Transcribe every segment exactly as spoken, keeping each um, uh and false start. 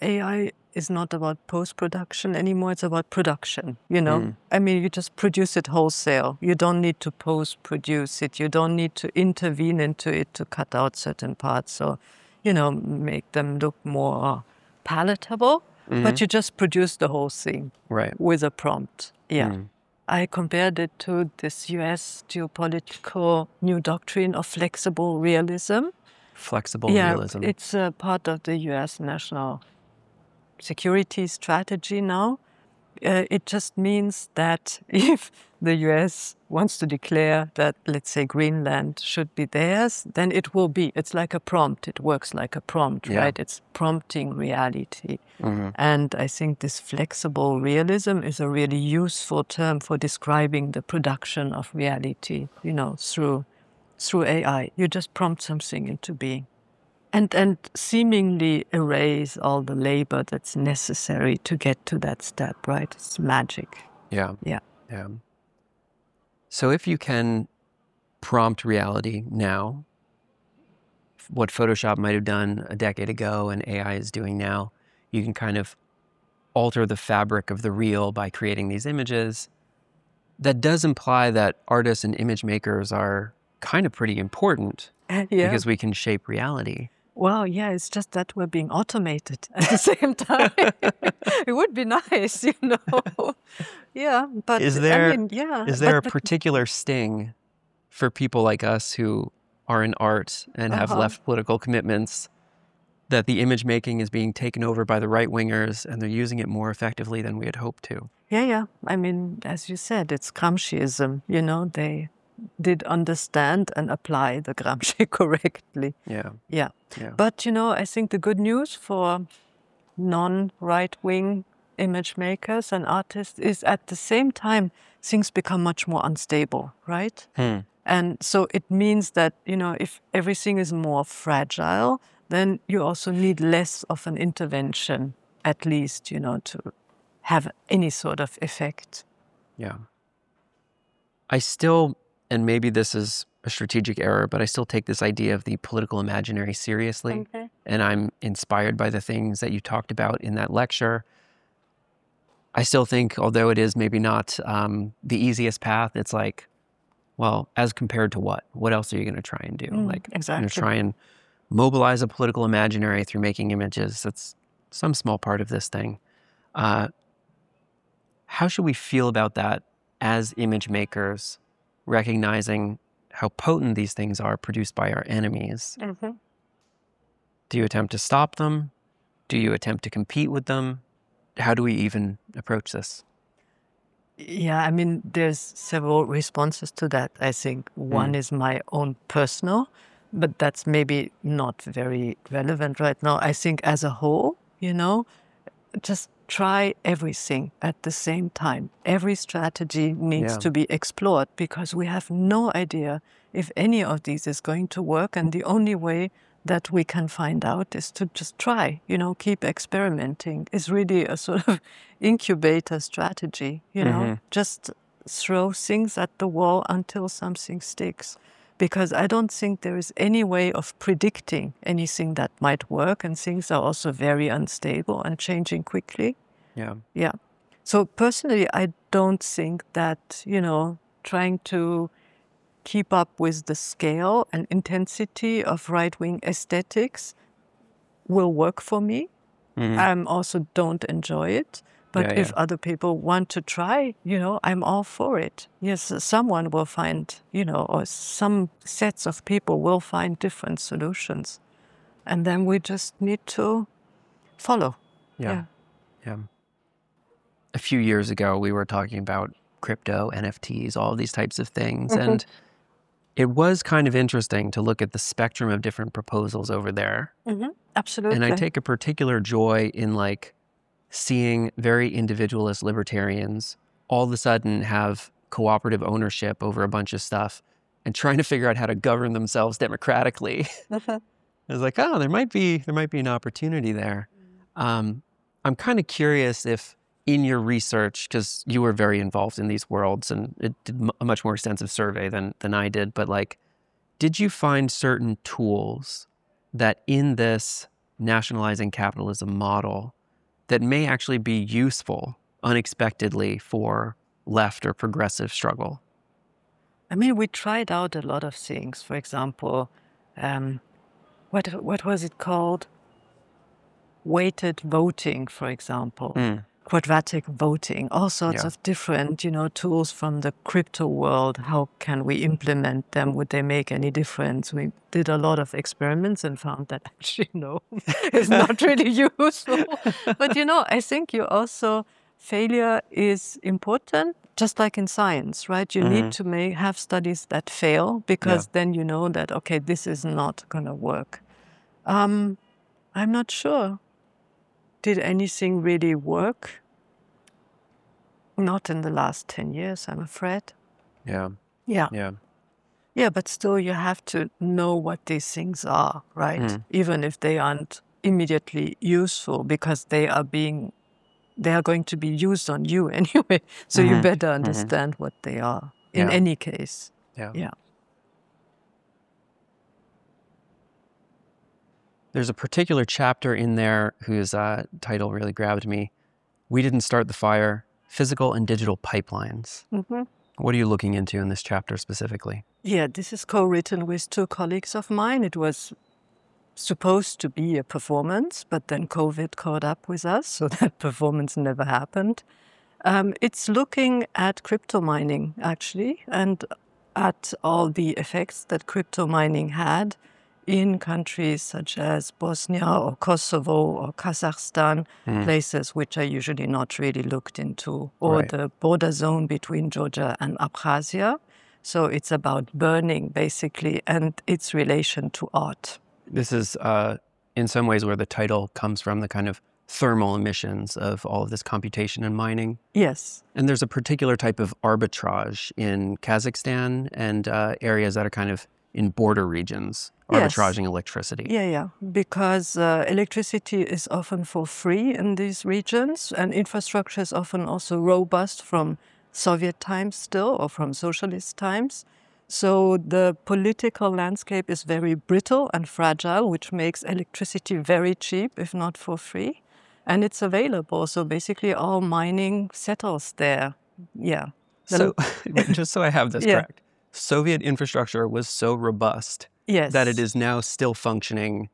A I is not about post-production anymore. It's about production, you know? Mm. I mean, you just produce it wholesale. You don't need to post-produce it. You don't need to intervene into it to cut out certain parts or, you know, make them look more palatable. Mm-hmm. But you just produce the whole thing Right. with a prompt. Yeah. Mm. I compared it to this U S geopolitical new doctrine of flexible realism. Flexible yeah, realism. It's a part of the U S national security strategy now. Uh, it just means that if the U S wants to declare that, let's say, Greenland should be theirs, then it will be. It's like a prompt. It works like a prompt, Yeah. right? It's prompting reality. Mm-hmm. And I think this flexible realism is a really useful term for describing the production of reality, you know, through through A I. You just prompt something into being. And, and seemingly erase all the labor that's necessary to get to that step, right? It's magic. Yeah. Yeah. Yeah. So if you can prompt reality now, what Photoshop might have done a decade ago and A I is doing now, you can kind of alter the fabric of the real by creating these images. That does imply that artists and image makers are kind of pretty important Yeah. because we can shape reality. Well, yeah, it's just that we're being automated at the same time. It would be nice, you know. Yeah, but Is there, I mean, yeah. is there but, a but, particular sting for people like us who are in art and have Uh-huh. left political commitments that the image making is being taken over by the right-wingers and they're using it more effectively than we had hoped to? Yeah, yeah. I mean, as you said, it's Gramsciism, you know. They did understand and apply the Gramsci correctly. Yeah. Yeah. Yeah. But, you know, I think the good news for non-right-wing image makers and artists is at the same time things become much more unstable, right? Hmm. And so it means that, you know, if everything is more fragile, then you also need less of an intervention, at least, you know, to have any sort of effect. Yeah. I still, and maybe this is a strategic error, but I still take this idea of the political imaginary seriously. Okay. And I'm inspired by the things that you talked about in that lecture. I still think, although it is maybe not um, the easiest path, it's like, well, as compared to what? What else are you going to try and do? Mm, like, exactly. you know, try and mobilize a political imaginary through making images. That's some small part of this thing. Uh, how should we feel about that as image makers, recognizing how potent these things are produced by our enemies? Mm-hmm. Do you attempt to stop them? Do you attempt to compete with them? How do we even approach this? Yeah, I mean, there's several responses to that. I think one Mm. is my own personal, but that's maybe not very relevant right now. I think as a whole, you know, just try everything at the same time. Every strategy needs Yeah. to be explored because we have no idea if any of these is going to work. And the only way that we can find out is to just try, you know, keep experimenting. It's really a sort of incubator strategy, you know, Mhm. just throw things at the wall until something sticks. Because I don't think there is any way of predicting anything that might work, and things are also very unstable and changing quickly. Yeah. Yeah. So personally, I don't think that, you know, trying to keep up with the scale and intensity of right-wing aesthetics will work for me. Mhm. I also don't enjoy it. But Yeah, if yeah. other people want to try, you know, I'm all for it. Yes, someone will find, you know, or some sets of people will find different solutions. And then we just need to follow. Yeah. Yeah. A few years ago, we were talking about crypto, N F Ts, all these types of things. Mhm. And it was kind of interesting to look at the spectrum of different proposals over there. Mm-hmm. Absolutely. And I take a particular joy in like seeing very individualist libertarians all of a sudden have cooperative ownership over a bunch of stuff and trying to figure out how to govern themselves democratically. I was like, oh, there might be there might be an opportunity there. Um, I'm kind of curious if in your research, because you were very involved in these worlds and it did m- a much more extensive survey than than I did, but like, did you find certain tools that in this nationalizing capitalism model that may actually be useful unexpectedly for left or progressive struggle? I mean, we tried out a lot of things. For example, um, what what was it called? Weighted voting, for example, Mm. quadratic voting, all sorts Yeah. of different, you know, tools from the crypto world. How can we implement them? Would they make any difference? We did a lot of experiments and found that actually no, it's not really useful. But you know, I think you also failure is important, just like in science, right? You need Mhm. to make have studies that fail because Yeah. then you know that okay, this is not going to work. Um, I'm not sure. Did anything really work? Not in the last ten years, I'm afraid. Yeah. Yeah. Yeah. Yeah, but still you have to know what these things are, right? Mm. Even if they aren't immediately useful because they are being they are going to be used on you anyway. So you Mhm. better Mhm. understand what they are in Yeah. any case. Yeah. Yeah. There's a particular chapter in there whose uh, title really grabbed me. We Didn't Start the Fire, Physical and Digital Pipelines. hmm What are you looking into in this chapter specifically? Yeah, this is co-written with two colleagues of mine. It was supposed to be a performance, but then COVID caught up with us, so that performance never happened. Um, it's looking at crypto mining, actually, and at all the effects that crypto mining had in countries such as Bosnia or Kosovo or Kazakhstan, Mm. places which are usually not really looked into, or Right. the border zone between Georgia and Abkhazia. So it's about burning, basically, and its relation to art. This is, uh, in some ways, where the title comes from, the kind of thermal emissions of all of this computation and mining. Yes. And there's a particular type of arbitrage in Kazakhstan and uh, areas that are kind of in border regions, Yes. arbitraging electricity. Yeah, yeah, because uh, electricity is often for free in these regions, and infrastructure is often also robust from Soviet times still, or from socialist times. So the political landscape is very brittle and fragile, which makes electricity very cheap, if not for free. And it's available, so basically all mining settles there. Yeah. The- So, just so I have this Yeah. correct, Soviet infrastructure was so robust Yes. that it is now still functioning,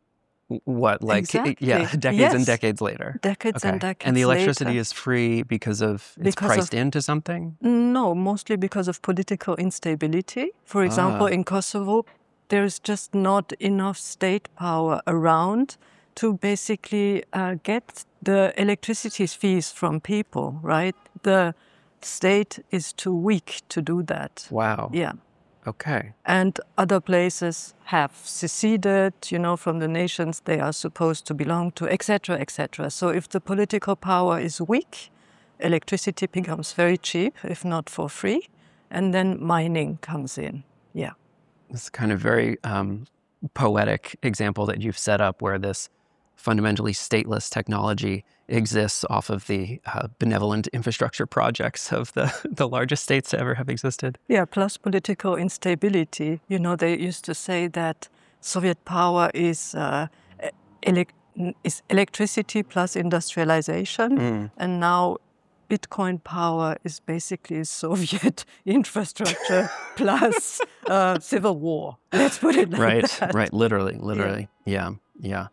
w- what, like, Exactly. yeah, decades Yes. and decades later. Decades and Okay. decades And the electricity later. is free because of, it's Because of- priced into something? No, mostly because of political instability. For example, Ah. in Kosovo, there's just not enough state power around to basically uh, get the electricity fees from people, right? The state is too weak to do that. Wow. Yeah. Okay. And other places have seceded, you know, from the nations they are supposed to belong to, et cetera, et cetera. So if the political power is weak, electricity becomes very cheap, if not for free, and then mining comes in. Yeah. This kind of very um, poetic example that you've set up where this fundamentally stateless technology exists off of the uh, benevolent infrastructure projects of the, the largest states to ever have existed. Yeah, plus political instability. You know, they used to say that Soviet power is, uh, elec- is electricity plus industrialization, Mm. and now Bitcoin power is basically Soviet infrastructure plus uh, civil war. Let's put it like Right, that. right, literally, literally. Yeah, yeah.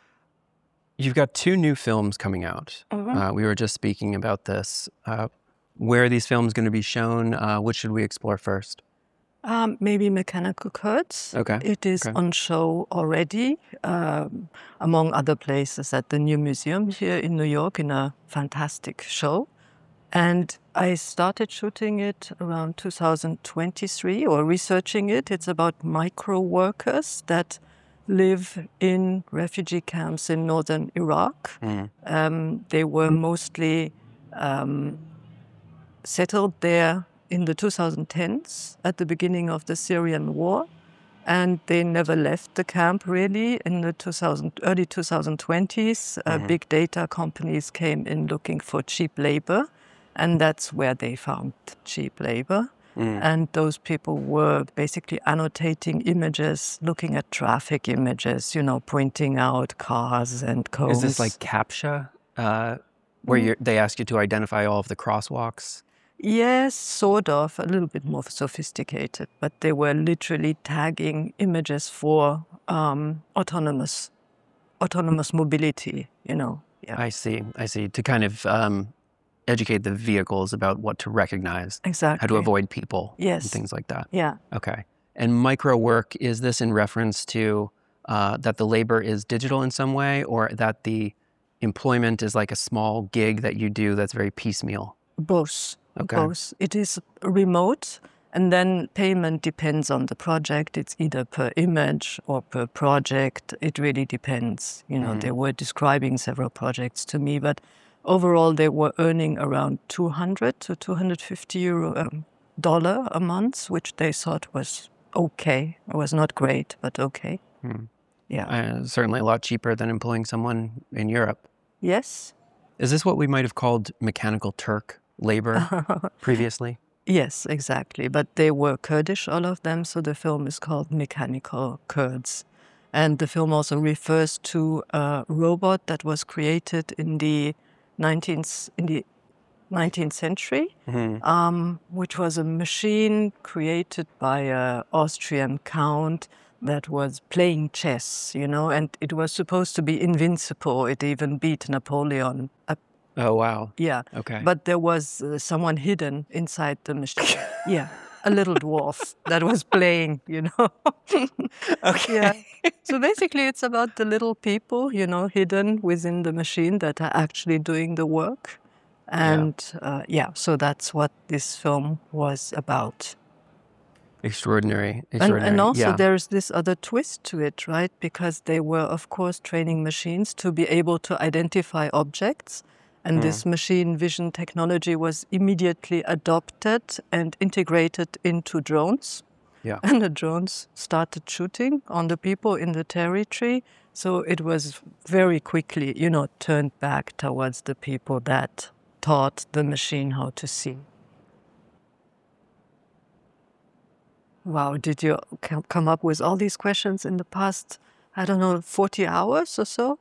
You've got two new films coming out. Mhm. Uh, we were just speaking about this. Uh, where are these films going to be shown? Uh, what should we explore first? Um, maybe Mechanical Kurtz. Okay, It is okay. on show already, um, among other places at the New Museum here in New York in a fantastic show. And I started shooting it around two thousand twenty-three or researching it. It's about micro workers that live in refugee camps in northern Iraq. Mm. Um, they were mostly um, settled there in the two thousand tens at the beginning of the Syrian war. And they never left the camp really in the two thousand, early twenty twenties. Uh, Mhm. big data companies came in looking for cheap labor. And that's where they found cheap labor. Mm. And those people were basically annotating images, looking at traffic images, you know, pointing out cars and cones. Is this like CAPTCHA, uh, where Mm. you're, they ask you to identify all of the crosswalks? Yes, sort of, a little bit more sophisticated, but they were literally tagging images for um, autonomous, autonomous mobility, you know. Yeah, I see, I see. To kind of um, educate the vehicles about what to recognize, exactly. how to avoid people, Yes. and things like that. Yeah. Okay. And micro work, is this in reference to uh, that the labor is digital in some way, or that the employment is like a small gig that you do that's very piecemeal? Both. Okay. Both. It is remote, and then payment depends on the project. It's either per image or per project. It really depends. You know, Mhm. they were describing several projects to me, but overall they were earning around two hundred to two hundred fifty euro um, dollar a month, which they thought was okay. It was not great, but okay. Hmm. Yeah. Uh, certainly a lot cheaper than employing someone in Europe. Yes. Is this what we might have called mechanical Turk labor previously? Yes, exactly. But they were Kurdish, all of them, so the film is called Mechanical Kurds. And the film also refers to a robot that was created in the nineteenth, in the nineteenth century, Mhm. um, which was a machine created by an Austrian count that was playing chess, you know, and it was supposed to be invincible. It even beat Napoleon. Uh, Oh, wow. yeah. Okay. But there was uh, someone hidden inside the machine. Yeah. A little dwarf that was playing, you know. Okay. Yeah. So basically it's about the little people, you know, hidden within the machine that are actually doing the work. And uh, yeah, so that's what this film was about. Extraordinary. And, Extraordinary. and also yeah. there's this other twist to it, right? Because they were, of course, training machines to be able to identify objects. And Hmm. this machine vision technology was immediately adopted and integrated into drones. Yeah. And the drones started shooting on the people in the territory. So it was very quickly, you know, turned back towards the people that taught the machine how to see. Wow, did you c- come up with all these questions in the past, I don't know, forty hours or so?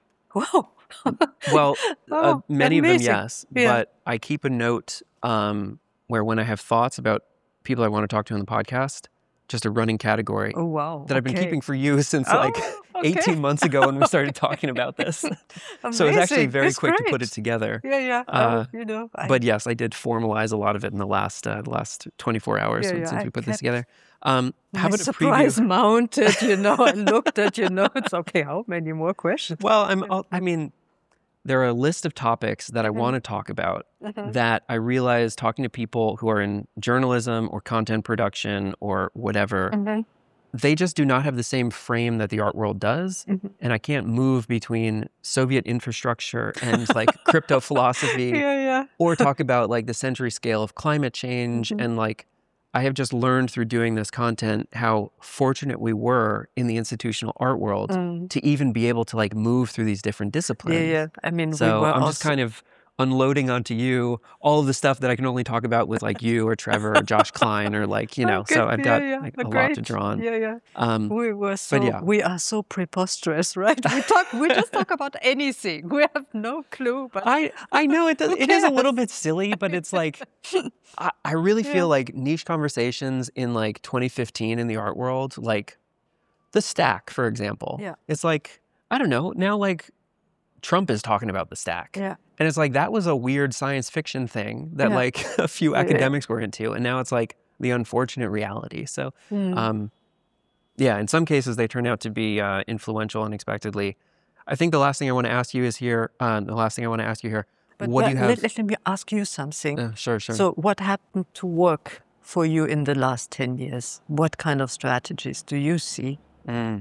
Wow. Well, uh, Oh, many of them, amazing. yes. Yeah. But I keep a note um, where when I have thoughts about people I want to talk to on the podcast, just a running category Oh, wow. that I've been okay. keeping for you since Oh, like okay. eighteen months ago when we started talking about this. So I was actually Amazing. very It's quick to put great. it together. Yeah, yeah. Uh, oh, you know, I, But yes, I did formalize a lot of it in the last uh, the last twenty-four hours Yeah, since, yeah, since I we put this kept together. Um, how my about a surprise preview? mounted, you know, I looked at your notes. Okay, how many more questions? Well, I'm. I'll- I mean, there are a list of topics that I Mhm. want to talk about Mhm. that I realize talking to people who are in journalism or content production or whatever, Mhm. they just do not have the same frame that the art world does. Mhm. And I can't move between Soviet infrastructure and like crypto philosophy Yeah, yeah. or talk about like the century scale of climate change. Mhm. And like, I have just learned through doing this content how fortunate we were in the institutional art world Mm. to even be able to like move through these different disciplines. Yeah, yeah. I mean, we So were I'm just also kind of unloading onto you all of the stuff that I can only talk about with like you or Trevor or Josh Klein or like, you know, Okay, so I've yeah, got yeah, like uh, a lot great. to draw on. Yeah, yeah. Um, We were so yeah. we are so preposterous, right? We talk we just talk about anything. We have no clue, but I I know it does. Who It is a little cares? bit silly, but it's like I, I really Yeah. feel like niche conversations in like twenty fifteen in the art world, like the Stack, for example. Yeah. It's like I don't know now. Like Trump is talking about the Stack, yeah. and it's like that was a weird science fiction thing that Yeah. like a few Yeah, yeah. academics were into, and now it's like the unfortunate reality. So, Mm. um, yeah, in some cases they turn out to be uh, influential unexpectedly. I think the last thing I want to ask you is here. Um, the last thing I want to ask you here. But what do well, you have? let, let me ask you something. Uh, sure, sure. So what happened to work for you in the last ten years? What kind of strategies do you see? Mm.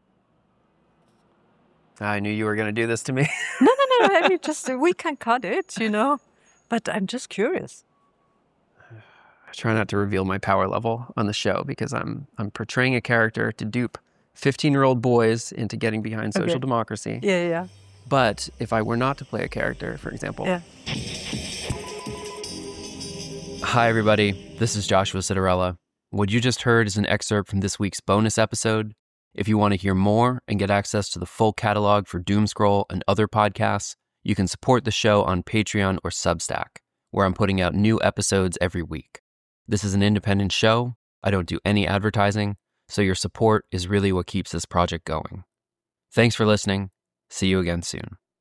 I knew you were going to do this to me. No, no, no. I mean, just we can cut it, you know. But I'm just curious. I try not to reveal my power level on the show because I'm I'm portraying a character to dupe fifteen-year-old boys into getting behind social Okay. democracy. Yeah, yeah. But if I were not to play a character, for example, Yeah. Hi, everybody. This is Joshua Citarella. What you just heard is an excerpt from this week's bonus episode. If you want to hear more and get access to the full catalog for Doomscroll and other podcasts, you can support the show on Patreon or Substack, where I'm putting out new episodes every week. This is an independent show. I don't do any advertising, so your support is really what keeps this project going. Thanks for listening. See you again soon.